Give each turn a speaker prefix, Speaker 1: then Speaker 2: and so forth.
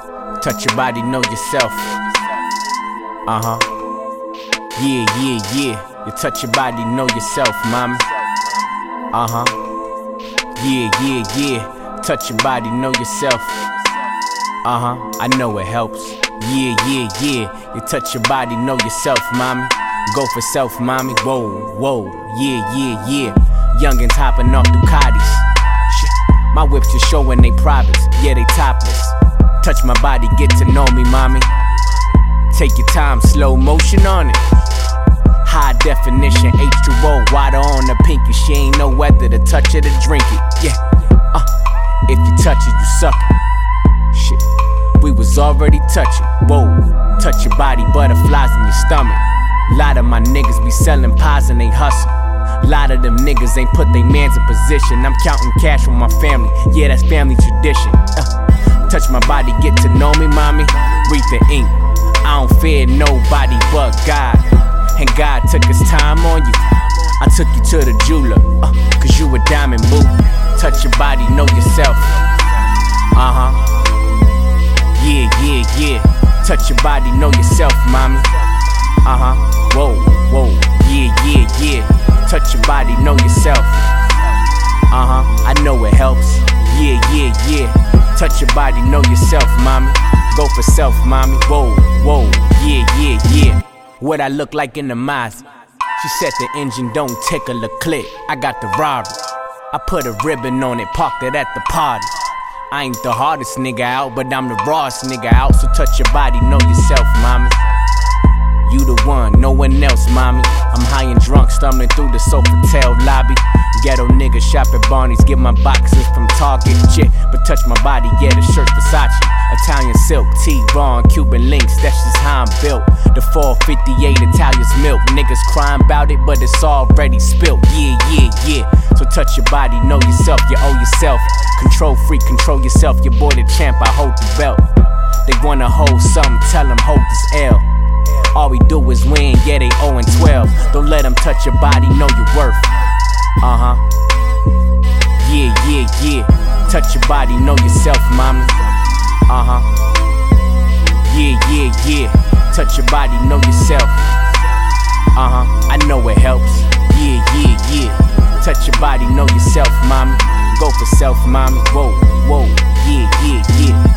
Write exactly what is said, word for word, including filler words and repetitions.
Speaker 1: Touch your body, know yourself. Uh-huh. Yeah, yeah, yeah. You touch your body, know yourself, mommy. Uh-huh. Yeah, yeah, yeah. Touch your body, know yourself. Uh-huh. I know it helps. Yeah, yeah, yeah. You touch your body, know yourself, mommy. Go for self, mommy. Whoa, whoa. Yeah, yeah, yeah. Youngins hopping off Ducatis. Shit. My whips just showing they privates. Yeah, they topless. Touch my body, get to know me, mommy. Take your time, slow motion on it. High definition, H two O, water on the pinky. She ain't know whether to touch it or drink it. Yeah, uh, if you touch it, you suck it. Shit, we was already touching. Whoa, touch your body, butterflies in your stomach. Lot of my niggas be selling pies and they hustle. Lot of them niggas ain't put they mans in position. I'm counting cash with my family, yeah, that's family tradition. uh, Touch my body, get to know me, mommy. Read the ink, I don't fear nobody but God. And God took his time on you. I took you to the jeweler, uh, cause you a diamond, boo. Touch your body, know yourself. Uh-huh. Yeah, yeah, yeah. Touch your body, know yourself, mommy. Uh-huh. Whoa, whoa. Yeah, yeah, yeah. Touch your body, know yourself. Uh-huh. I know it helps. Yeah, yeah, yeah. Touch your body, know yourself, mommy. Go for self, mommy. Whoa, whoa. Yeah, yeah, yeah. What I look like in the Mazda. She said the engine don't tickle a click. I got the Rari. I put a ribbon on it, parked it at the party. I ain't the hardest nigga out, but I'm the rawest nigga out. So touch your body, know yourself, mommy. You the one, no one else, mommy. I'm high and drunk, stumbling through the Sofitel lobby. Ghetto nigga shop at Barney's, get my boxes from Target, shit. But touch my body, yeah, the shirt's Versace. Italian silk, T-Bone, Cuban links, that's just how I'm built. The four fifty-eight Italian's milk, niggas crying about it, but it's already spilt. Yeah, yeah, yeah. So touch your body, know yourself, you owe yourself. Control freak, control yourself, your boy the champ, I hold the belt. They wanna hold something, tell them hold this L. All we do is win, yeah, they oh and twelve. Don't let them touch your body, know your worth. Uh-huh. Yeah, yeah, yeah. Touch your body, know yourself, mommy. Uh-huh. Yeah, yeah, yeah. Touch your body, know yourself. Uh-huh. I know it helps. Yeah, yeah, yeah. Touch your body, know yourself, mommy. Go for self, mommy. Whoa, whoa. Yeah, yeah, yeah.